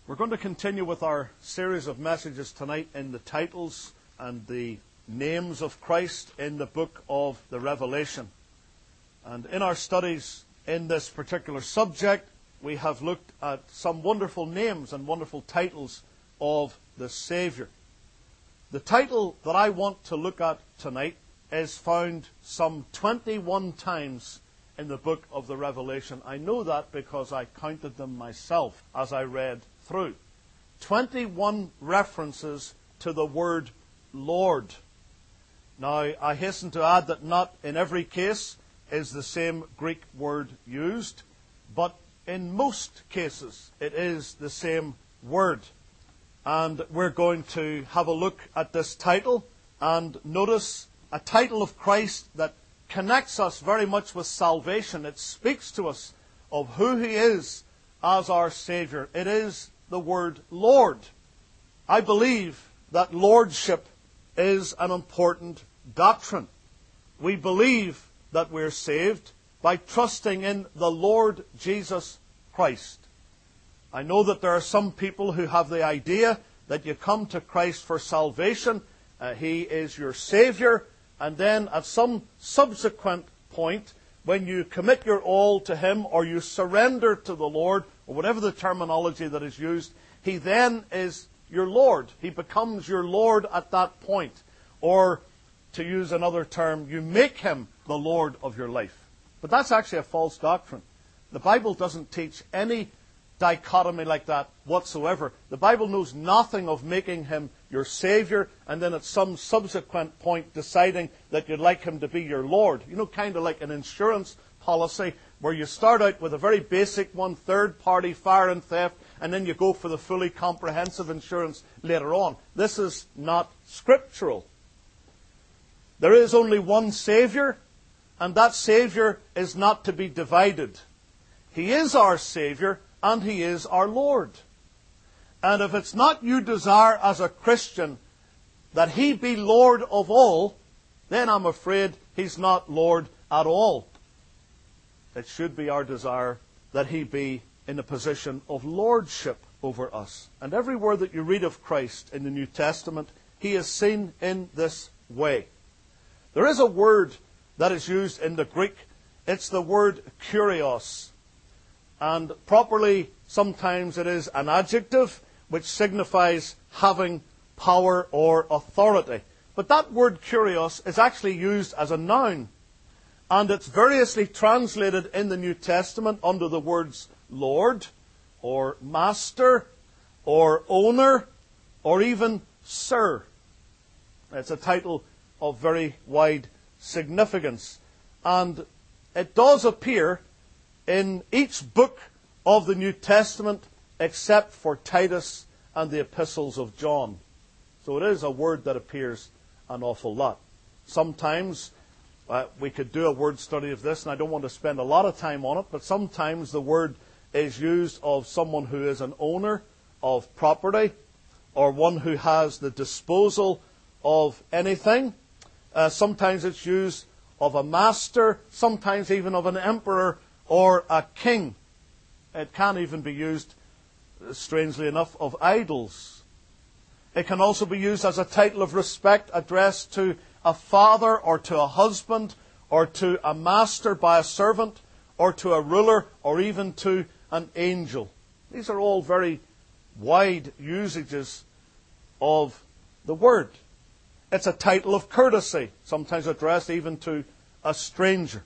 We're going to continue with our series of messages tonight in the titles and the names of Christ in the book of the Revelation. And in our studies in this particular subject, we have looked at some wonderful names and wonderful titles of the Savior. The title that I want to look at tonight is found some 21 times in the book of the Revelation. I know that because I counted them myself as I read through. 21 references to the word Lord. Now, I hasten to add that not in every case is the same Greek word used, but in most cases it is the same word. And we're going to have a look at this title and notice a title of Christ that connects us very much with salvation. It speaks to us of who He is as our Savior. It is the word Lord. I believe that lordship is an important doctrine. We believe that we're saved by trusting in the Lord Jesus Christ. I know that there are some people who have the idea that you come to Christ for salvation. He is your Savior. And then at some subsequent point, when you commit your all to Him or you surrender to the Lord, or whatever the terminology that is used, He then is your Lord. He becomes your Lord at that point. Or, to use another term, you make Him the Lord of your life. But that's actually a false doctrine. The Bible doesn't teach any dichotomy like that whatsoever. The Bible knows nothing of making Him your Savior and then at some subsequent point deciding that you'd like Him to be your Lord. You know, kind of like an insurance policy where you start out with a very basic one, third-party fire and theft, and then you go for the fully comprehensive insurance later on. This is not scriptural. There is only one Savior, and that Savior is not to be divided. He is our Savior, and He is our Lord. And if it's not your desire as a Christian that He be Lord of all, then I'm afraid He's not Lord at all. It should be our desire that He be in a position of lordship over us. And everywhere that you read of Christ in the New Testament, He is seen in this way. There is a word that is used in the Greek. It's the word kurios. And properly, sometimes it is an adjective which signifies having power or authority. But that word kurios is actually used as a noun. And it's variously translated in the New Testament under the words Lord, or Master, or Owner, or even Sir. It's a title of very wide significance. And it does appear in each book of the New Testament except for Titus and the epistles of John. So it is a word that appears an awful lot. Sometimes we could do a word study of this, and I don't want to spend a lot of time on it, but sometimes the word is used of someone who is an owner of property or one who has the disposal of anything. Sometimes it's used of a master, sometimes even of an emperor or a king. It can even be used, strangely enough, of idols. It can also be used as a title of respect addressed to a father or to a husband or to a master by a servant or to a ruler or even to an angel. These are all very wide usages of the word. It's a title of courtesy, sometimes addressed even to a stranger.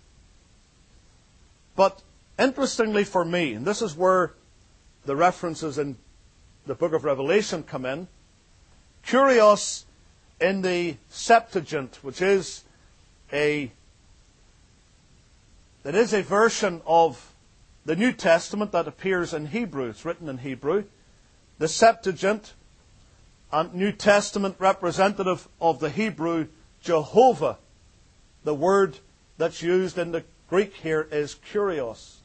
But interestingly for me, and this is where the references in the book of Revelation come in, kurios in the Septuagint, which is a version of the New Testament that appears in Hebrew. It's written in Hebrew. The Septuagint, a New Testament representative of the Hebrew Jehovah. The word that's used in the Greek here is kurios.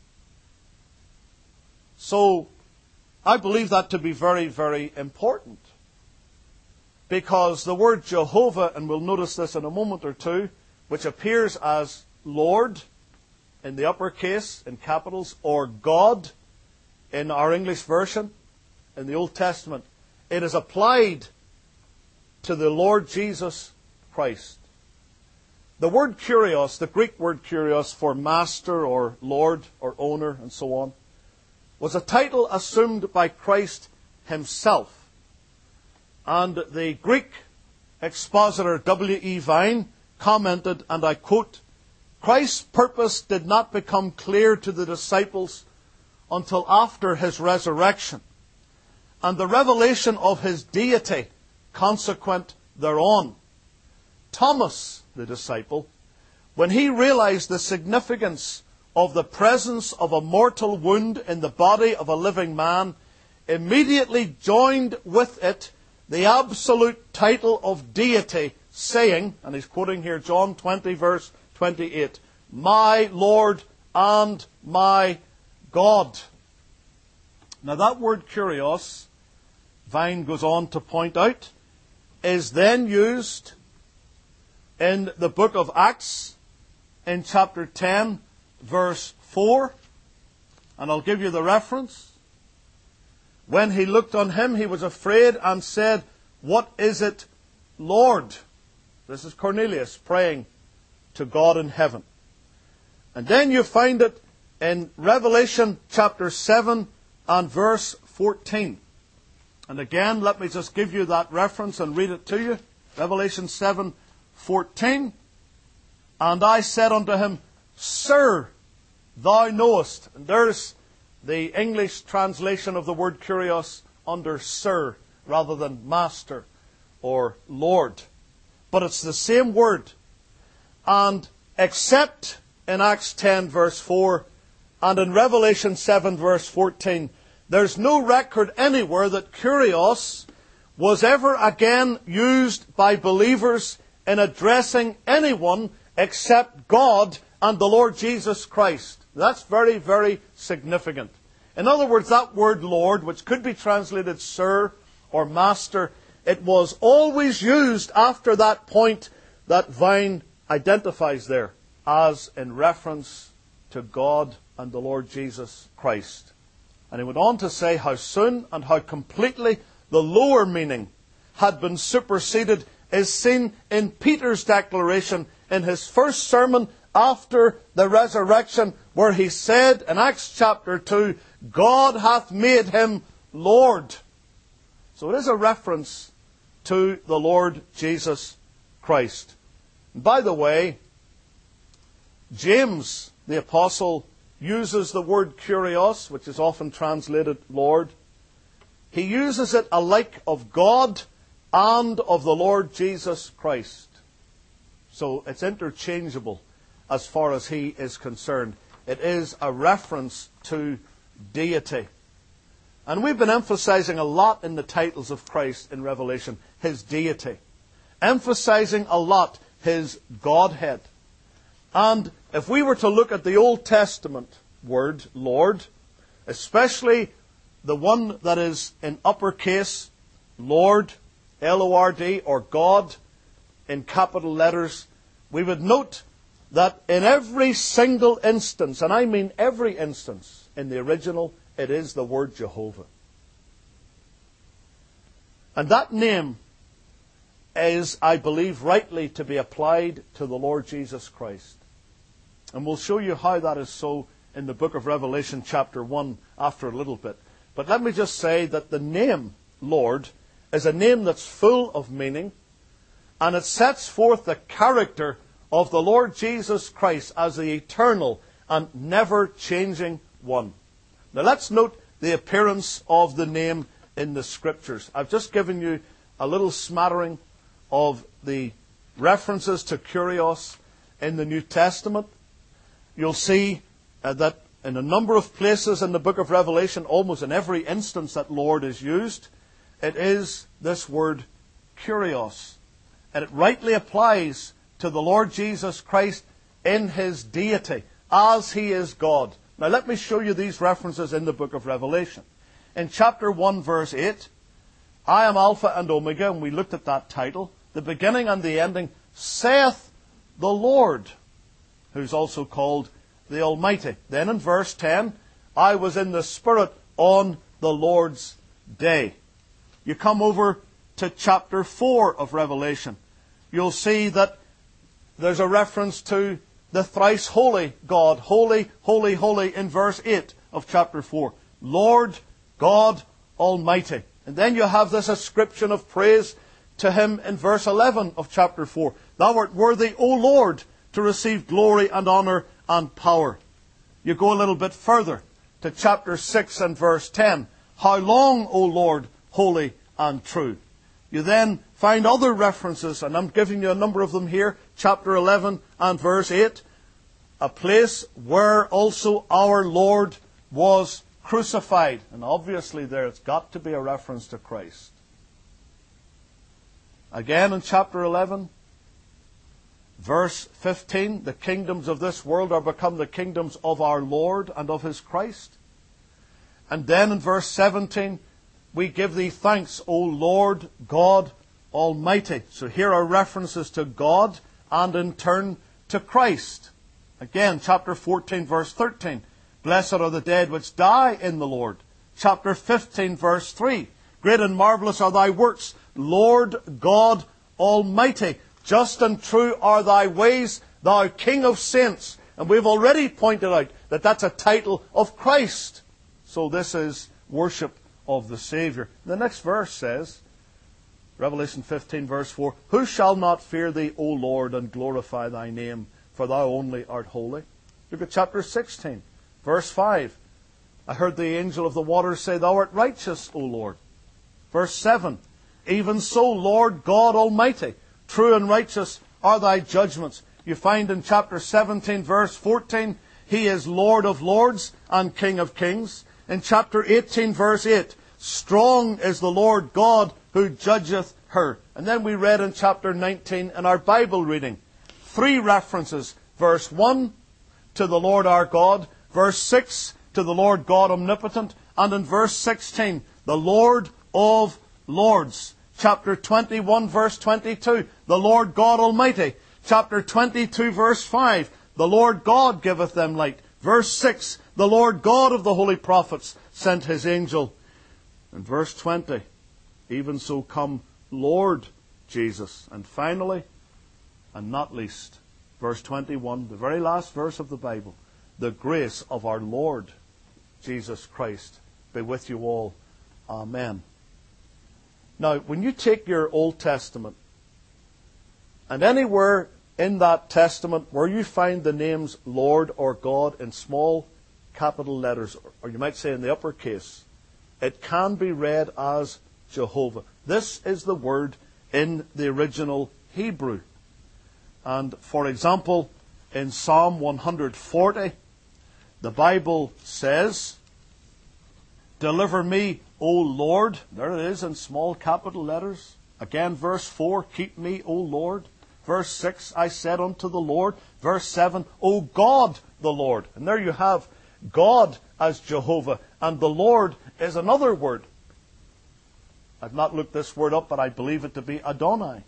So I believe that to be very, very important. Because the word Jehovah, and we'll notice this in a moment or two, which appears as Lord in the uppercase, in capitals, or God in our English version, in the Old Testament, it is applied to the Lord Jesus Christ. The word kurios, the Greek word kurios for master or lord or owner and so on, was a title assumed by Christ himself. And the Greek expositor W.E. Vine commented, and I quote, "Christ's purpose did not become clear to the disciples until after his resurrection, and the revelation of his deity consequent thereon. Thomas, the disciple, when he realized the significance of the presence of a mortal wound in the body of a living man, immediately joined with it the absolute title of deity, saying," and he's quoting here John 20, verse 28, "My Lord and my God." Now that word kurios, Vine goes on to point out, is then used in the book of Acts in chapter 10, verse 4. And I'll give you the reference. "When he looked on him, he was afraid and said, 'What is it, Lord?'" This is Cornelius praying to God in heaven. And then you find it in Revelation chapter 7 and verse 14. And again, let me just give you that reference and read it to you. Revelation 7:14. "And I said unto him, Sir, thou knowest." And there's the English translation of the word kurios under sir rather than master or Lord. But it's the same word. And except in Acts 10 verse 4 and in Revelation 7 verse 14, there's no record anywhere that kurios was ever again used by believers in addressing anyone except God and the Lord Jesus Christ. That's very, very significant. In other words, that word Lord, which could be translated Sir or Master, it was always used after that point that Vine identifies there as in reference to God and the Lord Jesus Christ. And he went on to say how soon and how completely the lower meaning had been superseded is seen in Peter's declaration in his first sermon after the resurrection, where he said in Acts chapter 2, "God hath made him Lord." So it is a reference to the Lord Jesus Christ. And by the way, James, the apostle, uses the word kurios, which is often translated Lord. He uses it alike of God and of the Lord Jesus Christ. So it's interchangeable as far as he is concerned. It is a reference to deity. And we've been emphasizing a lot in the titles of Christ in Revelation, his deity. Emphasizing a lot his Godhead. And if we were to look at the Old Testament word, Lord, especially the one that is in uppercase, Lord, L-O-R-D, or God, in capital letters, we would note that in every single instance, and I mean every instance in the original, it is the word Jehovah. And that name is, I believe, rightly to be applied to the Lord Jesus Christ. And we'll show you how that is so in the book of Revelation chapter 1 after a little bit. But let me just say that the name Lord is a name that's full of meaning, and it sets forth the character of the Lord Jesus Christ as the eternal and never-changing one. Now let's note the appearance of the name in the Scriptures. I've just given you a little smattering of the references to kurios in the New Testament. You'll see that in a number of places in the book of Revelation, almost in every instance that Lord is used, it is this word kurios. And it rightly applies to the Lord Jesus Christ in his deity, as he is God. Now let me show you these references in the book of Revelation. In chapter 1 verse 8, I am Alpha and Omega, and we looked at that title, the beginning and the ending, saith the Lord, who's also called the Almighty. Then in verse 10, I was in the Spirit on the Lord's day. You come over to chapter 4 of Revelation. You'll see that there's a reference to the thrice holy God. Holy, holy, holy in verse 8 of chapter 4. Lord God Almighty. And then you have this ascription of praise to Him in verse 11 of chapter 4. Thou art worthy, O Lord, to receive glory and honor and power. You go a little bit further to chapter 6 and verse 10. How long, O Lord, holy and true. You then find other references, and I'm giving you a number of them here. Chapter 11 and verse 8. A place where also our Lord was crucified. And obviously there's got to be a reference to Christ. Again in chapter 11, verse 15, the kingdoms of this world are become the kingdoms of our Lord and of His Christ. And then in verse 17, we give Thee thanks, O Lord God Almighty. So here are references to God and in turn to Christ. Again, chapter 14, verse 13. Blessed are the dead which die in the Lord. Chapter 15, verse 3. Great and marvelous are Thy works, Lord God Almighty. Just and true are Thy ways, Thou King of saints. And we've already pointed out that that's a title of Christ. So this is worship of the Saviour. The next verse says, Revelation 15, verse 4, Who shall not fear Thee, O Lord, and glorify Thy name, for Thou only art holy? Look at chapter 16, verse 5. I heard the angel of the waters say, Thou art righteous, O Lord. Verse 7, Even so, Lord God Almighty, true and righteous are Thy judgments. You find in chapter 17, verse 14, He is Lord of lords and King of kings. In chapter 18, verse 8, Strong is the Lord God who judgeth her. And then we read in chapter 19 in our Bible reading, 3 references. Verse 1, to the Lord our God. Verse 6, to the Lord God omnipotent. And in verse 16, the Lord of lords. Chapter 21, verse 22, the Lord God Almighty. Chapter 22, verse 5, the Lord God giveth them light. Verse 6, the Lord God of the holy prophets sent His angel. And verse 20, even so come Lord Jesus. And finally, and not least, verse 21, the very last verse of the Bible, the grace of our Lord Jesus Christ be with you all. Amen. Now, when you take your Old Testament, and anywhere in that Testament where you find the names Lord or God in small capital letters, or you might say in the uppercase, it can be read as Jehovah. This is the word in the original Hebrew. And for example, in Psalm 140, the Bible says, Deliver me, O Lord. There it is in small capital letters. Again, verse 4, Keep me, O Lord. Verse 6, I said unto the Lord. Verse 7, O God, the Lord. And there you have God as Jehovah. And the Lord is another word. I've not looked this word up, but I believe it to be Adonai.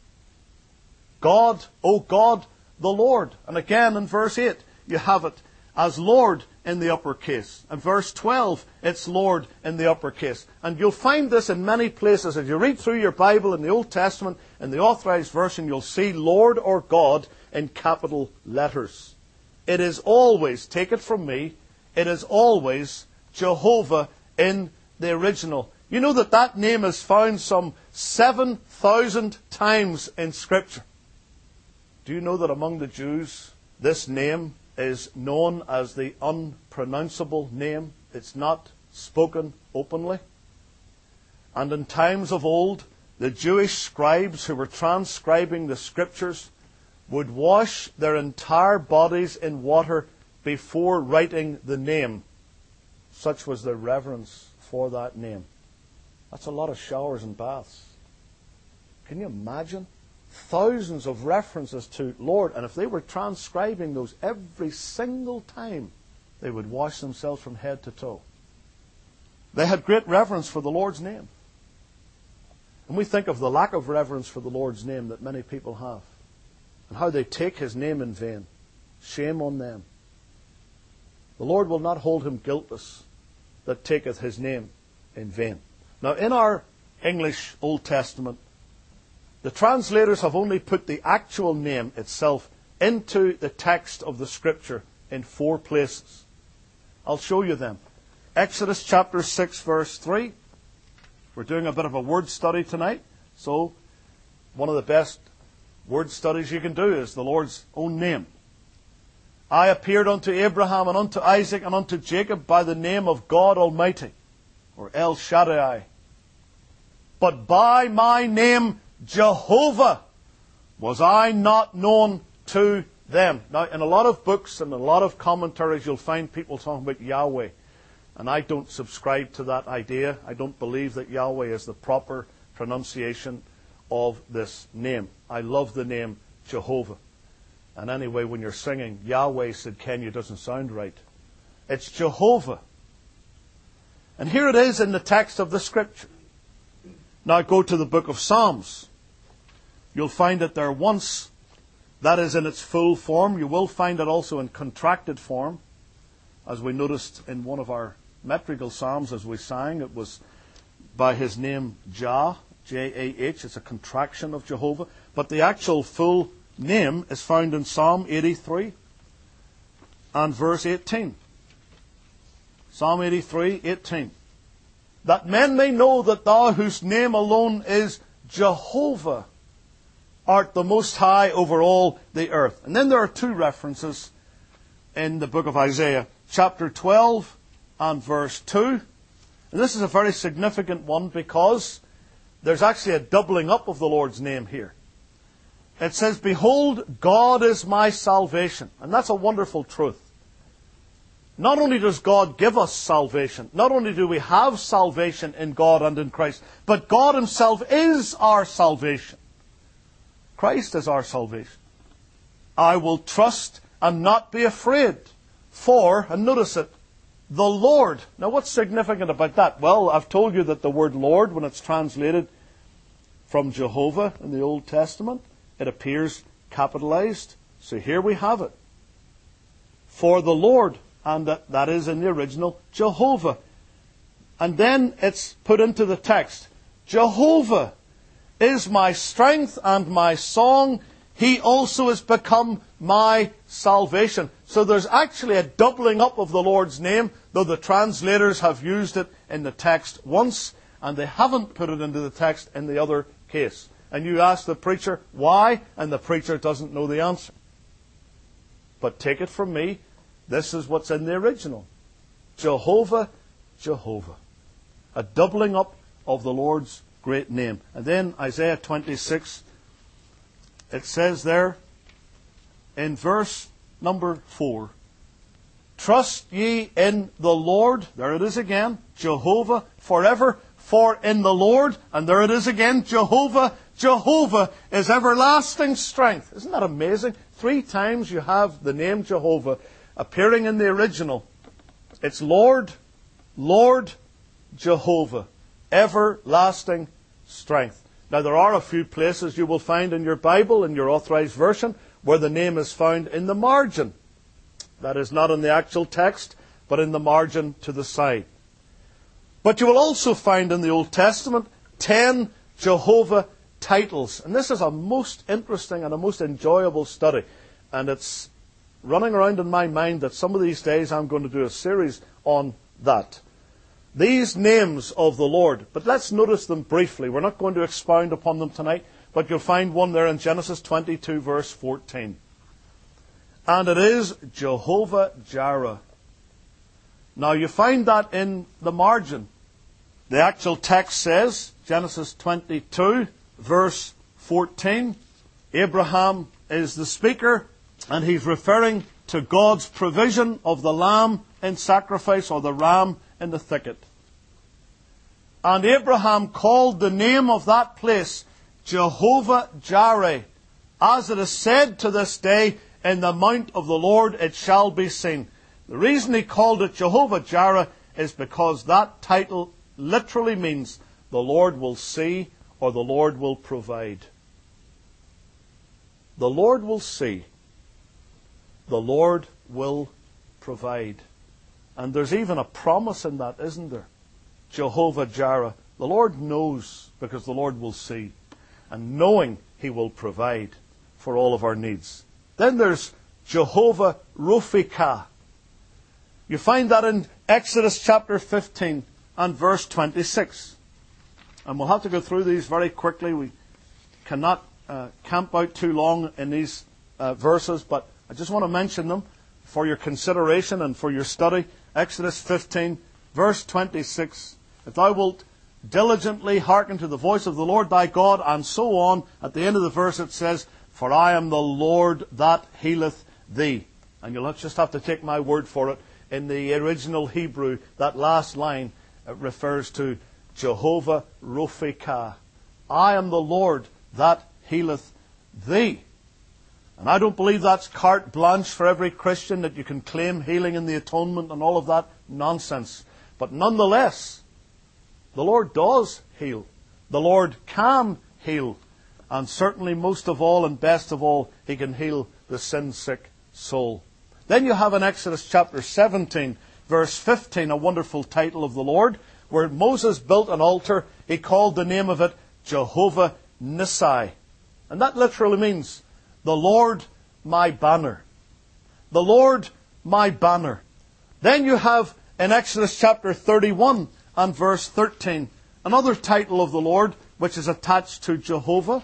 God, O God, the Lord. And again in verse 8, you have it as Lord in the uppercase. And verse 12, it's Lord in the uppercase. And you'll find this in many places. If you read through your Bible in the Old Testament, in the Authorized Version, you'll see Lord or God in capital letters. It is always, take it from me, it is always Jehovah in the original. You know that that name is found some 7,000 times in Scripture. Do you know that among the Jews, this name is known as the unpronounceable name? It's not spoken openly. And in times of old, the Jewish scribes who were transcribing the Scriptures would wash their entire bodies in water before writing the name. Such was their reverence for that name. That's a lot of showers and baths. Can you imagine? Thousands of references to Lord. And if they were transcribing those every single time, they would wash themselves from head to toe. They had great reverence for the Lord's name. And we think of the lack of reverence for the Lord's name that many people have. And how they take His name in vain. Shame on them. The Lord will not hold him guiltless that taketh His name in vain. Now, in our English Old Testament, the translators have only put the actual name itself into the text of the Scripture in 4 places. I'll show you them. Exodus chapter 6, verse 3. We're doing a bit of a word study tonight, so one of the best word studies you can do is the Lord's own name. I appeared unto Abraham and unto Isaac and unto Jacob by the name of God Almighty, or El Shaddai. But by my name Jehovah was I not known to them. Now, in a lot of books and a lot of commentaries, you'll find people talking about Yahweh. And I don't subscribe to that idea. I don't believe that Yahweh is the proper pronunciation of this name. I love the name Jehovah. And anyway, when you're singing, Yahweh, said Kenya, doesn't sound right. It's Jehovah. And here it is in the text of the Scripture. Now go to the book of Psalms. You'll find it there once. That is in its full form. You will find it also in contracted form. As we noticed in one of our metrical psalms as we sang, it was by his name Jah, J-A-H. It's a contraction of Jehovah. But the actual full name is found in Psalm 83 and verse 18. Psalm 83, 18. That men may know that thou, whose name alone is Jehovah, art the Most High over all the earth. And then there are 2 references in the book of Isaiah, chapter 12 and verse 2. And this is a very significant one because there's actually a doubling up of the Lord's name here. It says, Behold, God is my salvation. And that's a wonderful truth. Not only does God give us salvation, not only do we have salvation in God and in Christ, but God Himself is our salvation. Christ is our salvation. I will trust and not be afraid. For, and notice it, the Lord. Now what's significant about that? Well, I've told you that the word Lord, when it's translated from Jehovah in the Old Testament, it appears capitalized. So here we have it. For the Lord, and that is in the original Jehovah. And then it's put into the text. Jehovah is my strength and my song. He also has become my salvation. So there's actually a doubling up of the Lord's name, though the translators have used it in the text once, and they haven't put it into the text in the other case. And you ask the preacher, why? And the preacher doesn't know the answer. But take it from me, this is what's in the original. Jehovah, Jehovah. A doubling up of the Lord's great name. And then Isaiah 26, it says there in verse number 4, Trust ye in the Lord, there it is again, Jehovah, forever, for in the Lord, and there it is again, Jehovah, Jehovah is everlasting strength. Isn't that amazing? 3 times you have the name Jehovah appearing in the original. It's Lord, Lord, Jehovah, everlasting strength. Now there are a few places you will find in your Bible, in your authorized version, where the name is found in the margin. That is not in the actual text, but in the margin to the side. But you will also find in the Old Testament 10 Jehovah titles. And this is a most interesting and a most enjoyable study. And it's running around in my mind that some of these days I'm going to do a series on that. These names of the Lord, but let's notice them briefly. We're not going to expound upon them tonight, but you'll find one there in Genesis 22, verse 14. And it is Jehovah Jireh. Now you find that in the margin. The actual text says, Genesis 22, verse 14, Abraham is the speaker, and he's referring to God's provision of the lamb in sacrifice, or the ram in the thicket. And Abraham called the name of that place Jehovah Jireh. As it is said to this day, in the mount of the Lord it shall be seen. The reason he called it Jehovah Jireh is because that title literally means the Lord will see, or the Lord will provide. The Lord will see. The Lord will provide. And there's even a promise in that, isn't there? Jehovah Jireh, The Lord knows, because the Lord will see. And knowing, He will provide for all of our needs. Then there's Jehovah Rophikah. You find that in Exodus chapter 15 and verse 26. And we'll have to go through these very quickly. We cannot camp out too long in these verses, but I just want to mention them for your consideration and for your study. Exodus 15, verse 26. If thou wilt diligently hearken to the voice of the Lord thy God, and so on. At the end of the verse it says, for I am the Lord that healeth thee. And you'll just have to take my word for it. In the original Hebrew, that last line refers to Jehovah Rophikah. I am the Lord that healeth thee. And I don't believe that's carte blanche for every Christian, that you can claim healing in the atonement and all of that nonsense. But nonetheless, the Lord does heal. The Lord can heal. And certainly most of all and best of all, He can heal the sin-sick soul. Then you have in Exodus chapter 17, verse 15, a wonderful title of the Lord, where Moses built an altar. He called the name of it Jehovah Nissi. And that literally means, the Lord my banner. The Lord my banner. Then you have in Exodus chapter 31 and verse 13, another title of the Lord which is attached to Jehovah.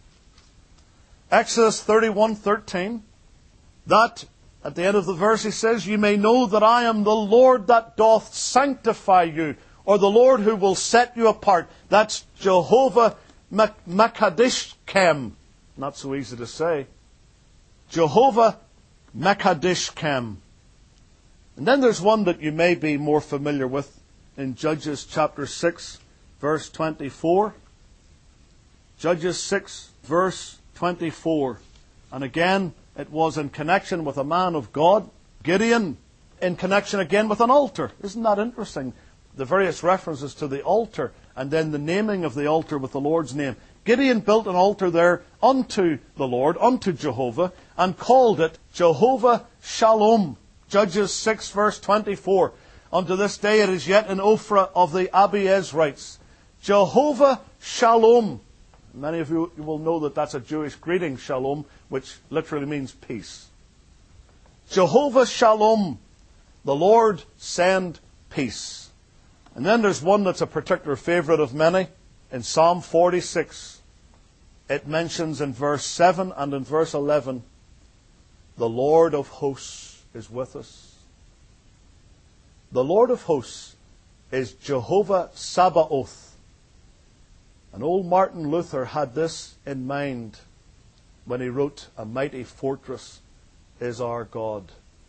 Exodus 31:13, that at the end of the verse he says, you may know that I am the Lord that doth sanctify you, or the Lord who will set you apart. That's Jehovah Mekadishkem. Not so easy to say. Jehovah Mekadishkem. And then there's one that you may be more familiar with in Judges chapter 6, verse 24. Judges 6, verse 24. And again, it was in connection with a man of God, Gideon, in connection again with an altar. Isn't that interesting? The various references to the altar, and then the naming of the altar with the Lord's name. Gideon built an altar there unto the Lord, unto Jehovah, and called it Jehovah Shalom. Judges 6, verse 24. Unto this day it is yet in Ophrah of the Abiezrites. Jehovah Shalom. Many of you will know that that's a Jewish greeting, Shalom, which literally means peace. Jehovah Shalom. The Lord send peace. And then there's one that's a particular favorite of many. In Psalm 46, it mentions in verse 7 and in verse 11, the Lord of hosts is with us. The Lord of hosts is Jehovah Sabaoth. And old Martin Luther had this in mind when he wrote, a mighty fortress is our God.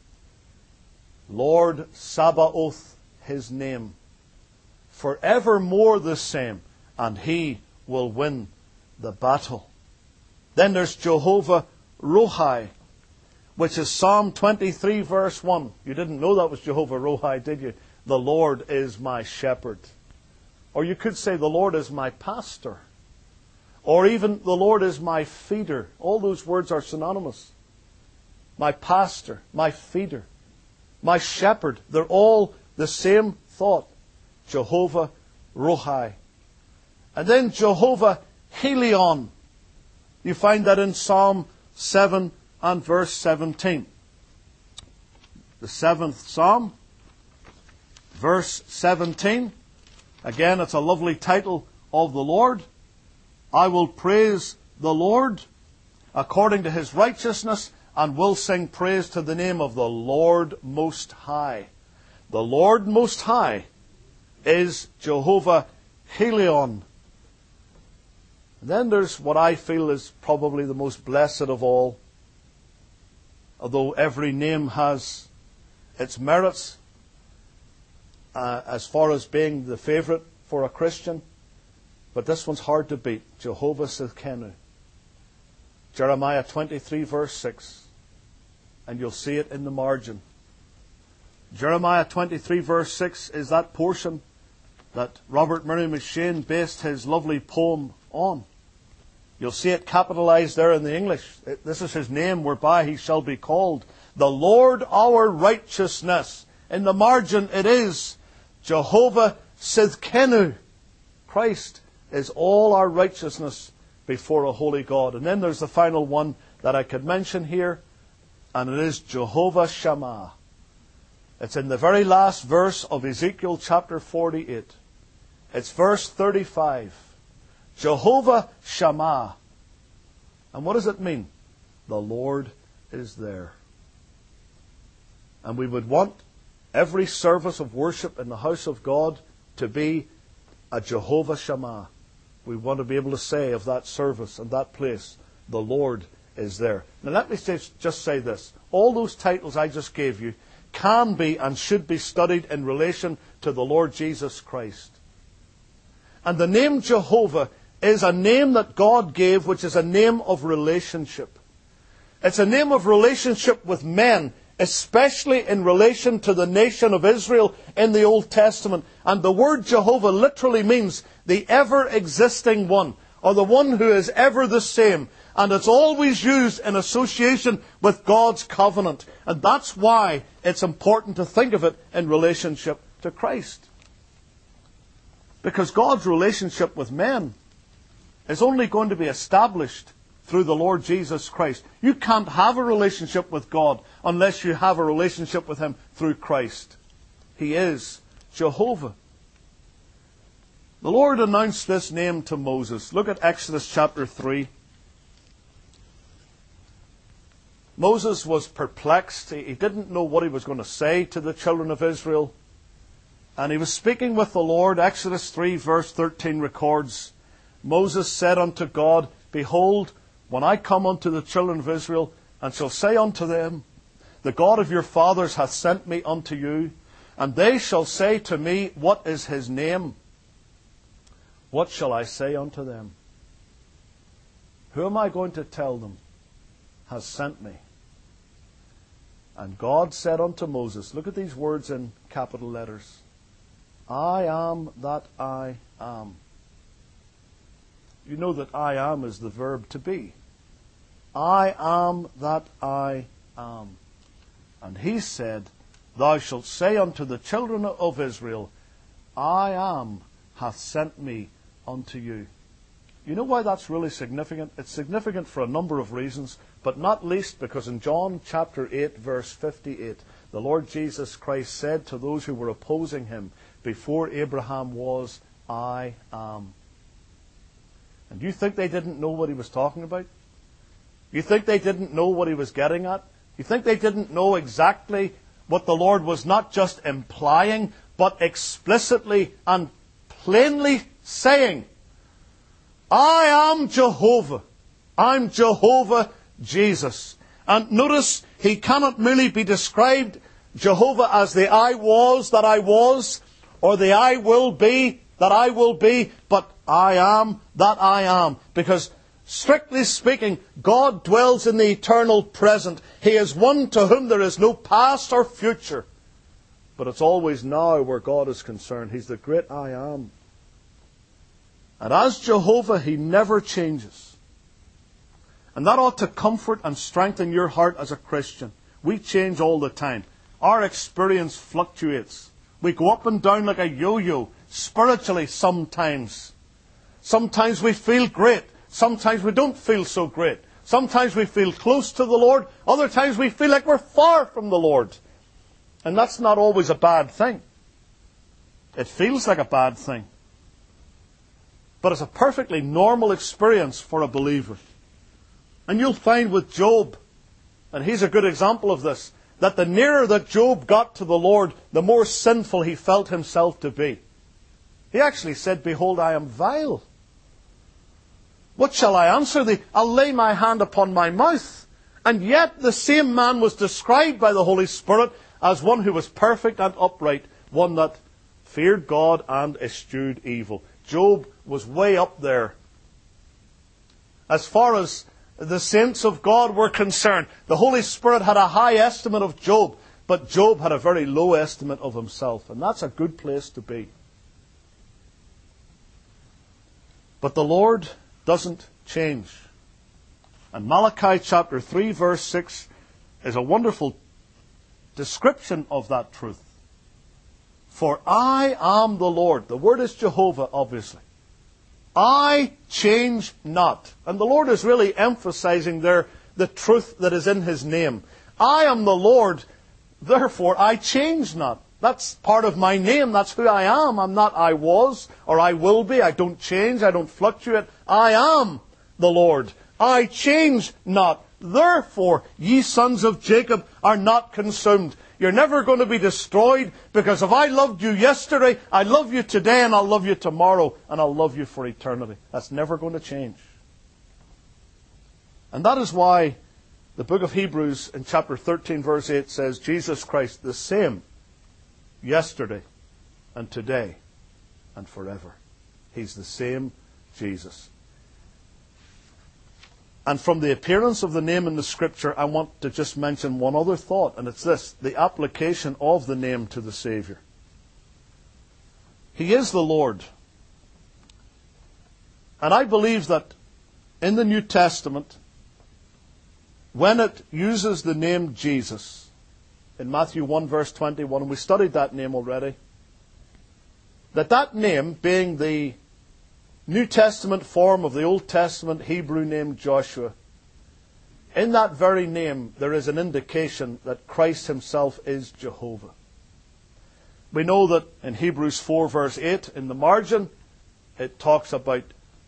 Lord Sabaoth, His name, forevermore the same, and He will win the battle. Then there's Jehovah Rohi, which is Psalm 23, verse 1. You didn't know that was Jehovah Rohi, did you? The Lord is my shepherd. Or you could say, the Lord is my pastor. Or even, the Lord is my feeder. All those words are synonymous. My pastor, my feeder, my shepherd. They're all the same thought. Jehovah Rohi. And then Jehovah Helion. You find that in Psalm 7 and verse 17. The 7th Psalm, verse 17. Again, it's a lovely title of the Lord. I will praise the Lord according to His righteousness, and will sing praise to the name of the Lord Most High. The Lord Most High is Jehovah Helion. And then there's what I feel is probably the most blessed of all. Although every name has its merits, as far as being the favorite for a Christian. But this one's hard to beat. Jehovah Sidkenu. Jeremiah 23, verse 6. And you'll see it in the margin. Jeremiah 23, verse 6 is that portion that Robert Murray McShane based his lovely poem on. You'll see it capitalized there in the English. This is His name whereby He shall be called. The Lord our righteousness. In the margin it is Jehovah Sidkenu. Christ is all our righteousness before a holy God. And then there's the final one that I could mention here, and it is Jehovah Shammah. It's in the very last verse of Ezekiel chapter 48. It's verse 35. Jehovah Shammah. And what does it mean? The Lord is there. And we would want every service of worship in the house of God to be a Jehovah Shammah. We want to be able to say of that service and that place, the Lord is there. Now let me just say this. All those titles I just gave you can be and should be studied in relation to the Lord Jesus Christ. And the name Jehovah is a name that God gave, which is a name of relationship. It's a name of relationship with men, especially in relation to the nation of Israel in the Old Testament. And the word Jehovah literally means the ever-existing one, or the one who is ever the same. And it's always used in association with God's covenant. And that's why it's important to think of it in relationship to Christ. Because God's relationship with men is only going to be established through the Lord Jesus Christ. You can't have a relationship with God unless you have a relationship with Him through Christ. He is Jehovah. The Lord announced this name to Moses. Look at Exodus chapter 3. Moses was perplexed. He didn't know what he was going to say to the children of Israel. And he was speaking with the Lord. Exodus 3 verse 13 records, Moses said unto God, Behold, when I come unto the children of Israel, and shall say unto them, The God of your fathers hath sent me unto you, and they shall say to me, What is his name? What shall I say unto them? Who am I going to tell them has sent me? And God said unto Moses, look at these words in capital letters, I am that I am. You know that I am is the verb to be. I am that I am. And he said, Thou shalt say unto the children of Israel, I am hath sent me unto you. You know why that's really significant? It's significant for a number of reasons, but not least because in John chapter 8 verse 58, the Lord Jesus Christ said to those who were opposing him, Before Abraham was, I am. And you think they didn't know what he was talking about? You think they didn't know what he was getting at? You think they didn't know exactly what the Lord was not just implying, but explicitly and plainly saying? I am Jehovah. I'm Jehovah Jesus. And notice, he cannot merely be described, Jehovah, as the I was that I was, or the I will be that I will be, but I am that I am. Because, strictly speaking, God dwells in the eternal present. He is one to whom there is no past or future. But it's always now where God is concerned. He's the great I am. And as Jehovah, he never changes. And that ought to comfort and strengthen your heart as a Christian. We change all the time. Our experience fluctuates. We go up and down like a yo-yo, spiritually sometimes. Sometimes we feel great. Sometimes we don't feel so great. Sometimes we feel close to the Lord. Other times we feel like we're far from the Lord. And that's not always a bad thing. It feels like a bad thing. But it's a perfectly normal experience for a believer. And you'll find with Job, and he's a good example of this, that the nearer that Job got to the Lord, the more sinful he felt himself to be. He actually said, Behold, I am vile. What shall I answer thee? I'll lay my hand upon my mouth. And yet the same man was described by the Holy Spirit as one who was perfect and upright, one that feared God and eschewed evil. Job was way up there. As far as the saints of God were concerned, the Holy Spirit had a high estimate of Job, but Job had a very low estimate of himself. And that's a good place to be. But the Lord doesn't change. And Malachi chapter 3 verse 6 is a wonderful description of that truth. For I am the Lord. The word is Jehovah, obviously. I change not. And the Lord is really emphasizing there the truth that is in His name. I am the Lord, therefore I change not. That's part of my name. That's who I am. I'm not I was or I will be. I don't change. I don't fluctuate. I am the Lord. I change not. Therefore, ye sons of Jacob are not consumed. You're never going to be destroyed, because if I loved you yesterday, I love you today, and I'll love you tomorrow, and I'll love you for eternity. That's never going to change. And that is why the book of Hebrews in chapter 13 verse 8 says, Jesus Christ the same yesterday and today and forever. He's the same Jesus. And from the appearance of the name in the Scripture, I want to just mention one other thought, and it's this: the application of the name to the Savior. He is the Lord. And I believe that in the New Testament, when it uses the name Jesus, in Matthew 1 verse 21, and we studied that name already, that name being the New Testament form of the Old Testament Hebrew name Joshua, in that very name there is an indication that Christ Himself is Jehovah. We know that in Hebrews 4 verse 8, in the margin, it talks about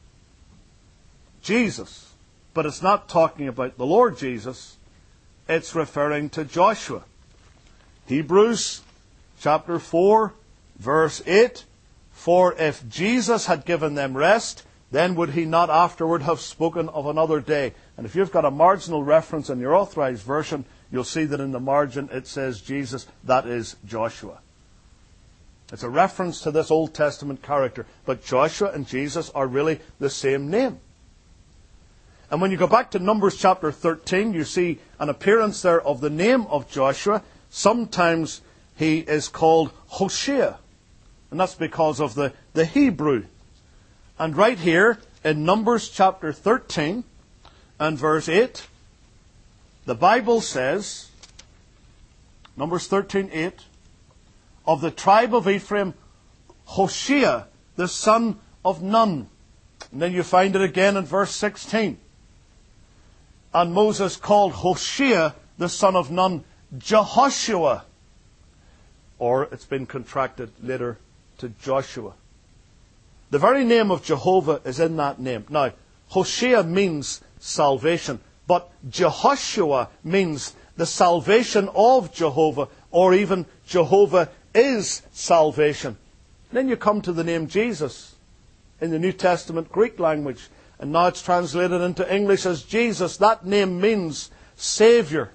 Jesus, but it's not talking about the Lord Jesus. It's referring to Joshua. Hebrews chapter 4 verse 8, for if Jesus had given them rest, then would He not afterward have spoken of another day? And if you've got a marginal reference in your authorized version, you'll see that in the margin it says Jesus, that is Joshua. It's a reference to this Old Testament character, but Joshua and Jesus are really the same name. And when you go back to Numbers chapter 13, you see an appearance there of the name of Joshua. Sometimes he is called Hoshea, and that's because of the Hebrew. And right here in Numbers chapter 13 and verse 8, the Bible says, Numbers 13:8, of the tribe of Ephraim, Hoshea, the son of Nun. And then you find it again in verse 16. And Moses called Hoshea, the son of Nun, Jehoshua. Or it's been contracted later to Joshua. The very name of Jehovah is in that name. Now, Hoshea means salvation, but Jehoshua means the salvation of Jehovah, or even Jehovah is salvation. Then you come to the name Jesus in the New Testament Greek language, and now it's translated into English as Jesus. That name means Savior.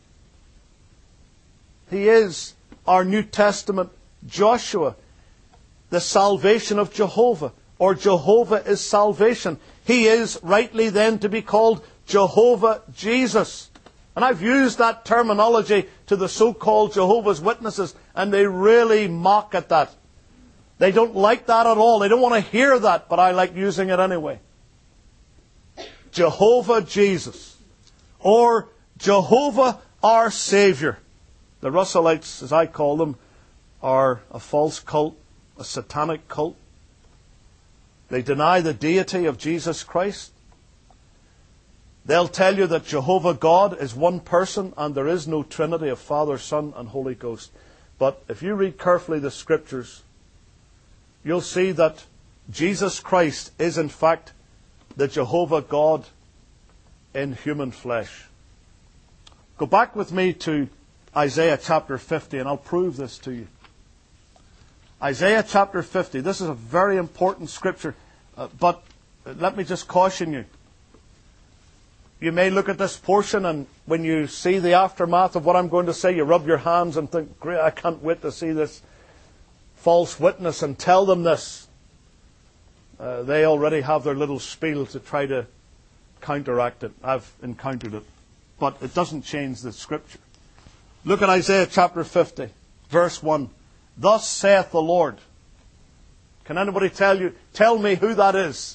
He is our New Testament Joshua, the salvation of Jehovah, or Jehovah is salvation. He is rightly then to be called Jehovah Jesus. And I've used that terminology to the so-called Jehovah's Witnesses, and they really mock at that. They don't like that at all. They don't want to hear that, but I like using it anyway. Jehovah Jesus, or Jehovah our Savior. The Russellites, as I call them, are a false cult, a satanic cult. They deny the deity of Jesus Christ. They'll tell you that Jehovah God is one person and there is no Trinity of Father, Son, and Holy Ghost. But if you read carefully the Scriptures, you'll see that Jesus Christ is in fact the Jehovah God in human flesh. Go back with me to Isaiah chapter 50 and I'll prove this to you. Isaiah chapter 50. This is a very important scripture, but let me just caution you. You may look at this portion and when you see the aftermath of what I'm going to say, you rub your hands and think, great, I can't wait to see this false witness and tell them this. They already have their little spiel to try to counteract it. I've encountered it. But it doesn't change the scripture. Look at Isaiah chapter 50, verse 1. Thus saith the Lord. Can anybody tell me who that is?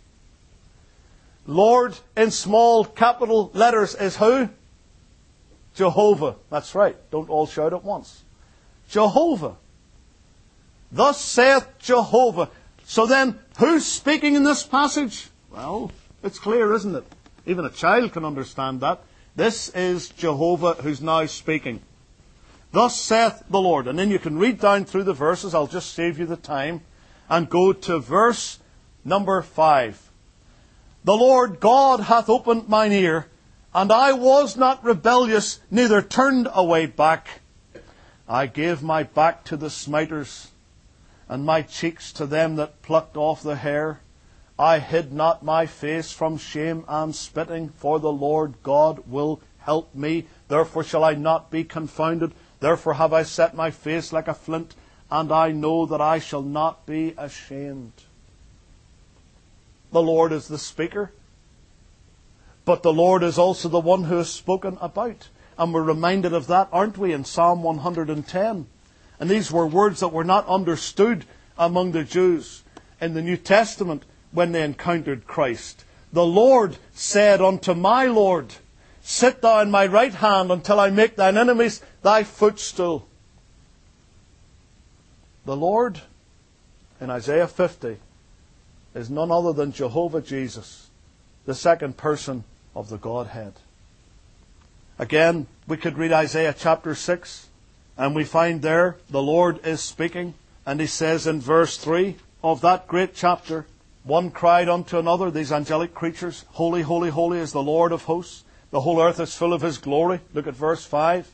Lord in small capital letters is who? Jehovah. That's right. Don't all shout at once. Jehovah. Thus saith Jehovah. So then, who's speaking in this passage? Well, it's clear, isn't it? Even a child can understand that. This is Jehovah who's now speaking. Thus saith the Lord. And then you can read down through the verses. I'll just save you the time. And go to verse number 5. The Lord God hath opened mine ear, and I was not rebellious, neither turned away back. I gave my back to the smiters, and my cheeks to them that plucked off the hair. I hid not my face from shame and spitting, for the Lord God will help me. Therefore shall I not be confounded. Therefore have I set my face like a flint, and I know that I shall not be ashamed. The Lord is the speaker, but the Lord is also the one who is spoken about. And we're reminded of that, aren't we, in Psalm 110? And these were words that were not understood among the Jews in the New Testament when they encountered Christ. The Lord said unto my Lord, sit thou in my right hand until I make thine enemies thy footstool. The Lord, in Isaiah 50, is none other than Jehovah Jesus, the second person of the Godhead. Again, we could read Isaiah chapter 6, and we find there the Lord is speaking, and He says in verse 3 of that great chapter, one cried unto another, these angelic creatures, holy, holy, holy is the Lord of hosts. The whole earth is full of His glory. Look at verse 5.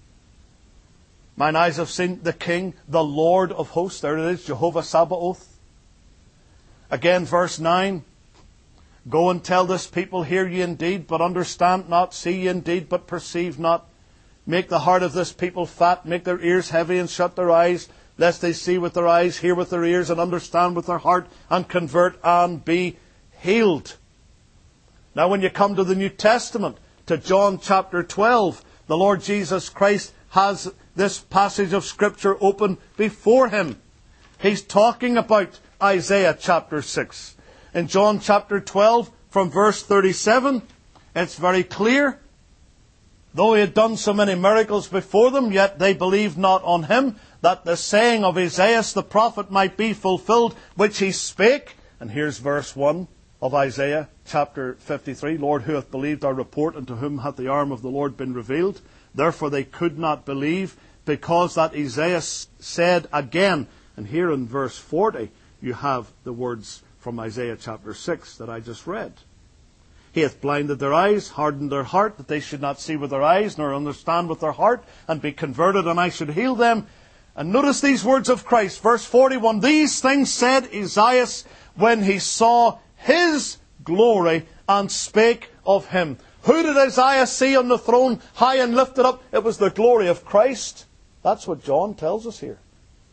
Mine eyes have seen the King, the Lord of hosts. There it is, Jehovah Sabaoth. Again, verse 9. Go and tell this people, hear ye indeed, but understand not, see ye indeed, but perceive not. Make the heart of this people fat, make their ears heavy, and shut their eyes, lest they see with their eyes, hear with their ears, and understand with their heart, and convert and be healed. Now when you come to the New Testament, to John chapter 12, the Lord Jesus Christ has this passage of Scripture open before Him. He's talking about Isaiah chapter 6. In John chapter 12, from verse 37, it's very clear. Though He had done so many miracles before them, yet they believed not on Him, that the saying of Isaiah the prophet might be fulfilled, which he spake. And here's verse 1 of Isaiah chapter 53. Lord, who hath believed our report, and to whom hath the arm of the Lord been revealed? Therefore they could not believe, because that Isaiah said again. And here in verse 40, you have the words from Isaiah chapter 6 that I just read. He hath blinded their eyes, hardened their heart, that they should not see with their eyes, nor understand with their heart, and be converted, and I should heal them. And notice these words of Christ, verse 41. These things said Isaiah when he saw His glory, and spake of Him. Who did Isaiah see on the throne, high and lifted up? It was the glory of Christ. That's what John tells us here.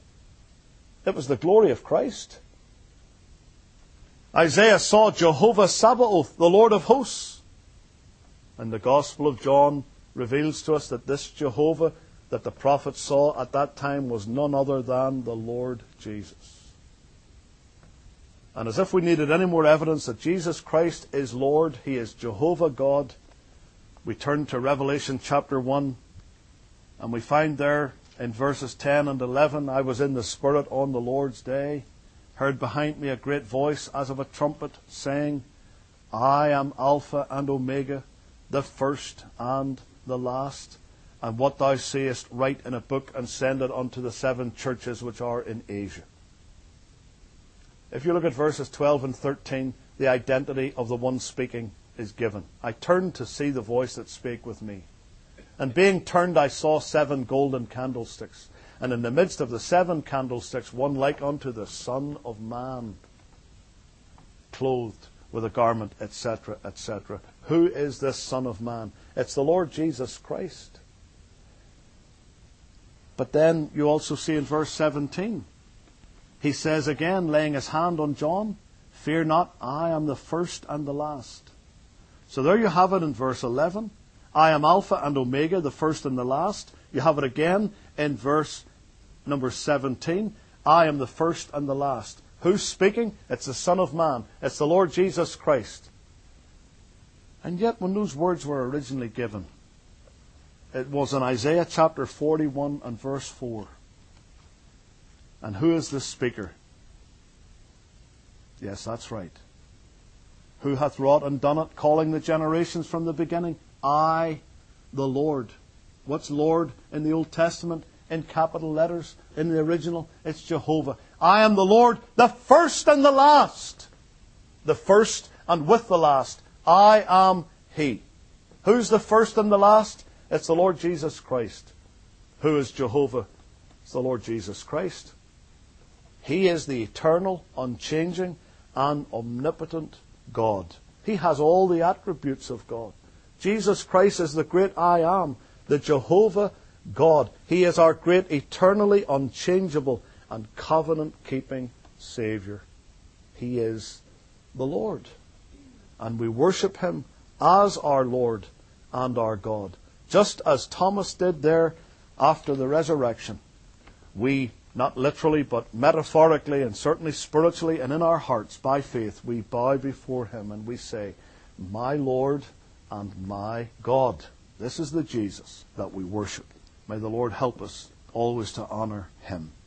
It was the glory of Christ. Isaiah saw Jehovah Sabaoth, the Lord of hosts. And the Gospel of John reveals to us that this Jehovah that the prophet saw at that time was none other than the Lord Jesus. And as if we needed any more evidence that Jesus Christ is Lord, He is Jehovah God, we turn to Revelation chapter 1, and we find there in verses 10 and 11, I was in the Spirit on the Lord's day, heard behind me a great voice as of a trumpet, saying, I am Alpha and Omega, the first and the last. And what thou seest, write in a book, and send it unto the 7 churches which are in Asia. If you look at verses 12 and 13, the identity of the one speaking is given. I turned to see the voice that spake with me. And being turned, I saw 7 golden candlesticks. And in the midst of the 7 candlesticks, one like unto the Son of Man, clothed with a garment, etc., etc. Who is this Son of Man? It's the Lord Jesus Christ. But then you also see in verse 17, He says again, laying His hand on John, fear not, I am the first and the last. So there you have it in verse 11. I am Alpha and Omega, the first and the last. You have it again in verse number 17. I am the first and the last. Who's speaking? It's the Son of Man. It's the Lord Jesus Christ. And yet when those words were originally given, it was in Isaiah chapter 41 and verse 4. And who is this speaker? Yes, that's right. Who hath wrought and done it, calling the generations from the beginning? I, the Lord. What's Lord in the Old Testament? In capital letters. In the original, it's Jehovah. I am the Lord, the first and the last. The first and with the last. I am He. Who's the first and the last? It's the Lord Jesus Christ. Who is Jehovah? It's the Lord Jesus Christ. He is the eternal, unchanging, and omnipotent God. He has all the attributes of God. Jesus Christ is the great I am, the Jehovah God. He is our great, eternally unchangeable and covenant-keeping Saviour. He is the Lord. And we worship Him as our Lord and our God. Just as Thomas did there after the resurrection. We, not literally, but metaphorically and certainly spiritually and in our hearts, by faith, we bow before Him and we say, my Lord and my God. This is the Jesus that we worship. May the Lord help us always to honour Him.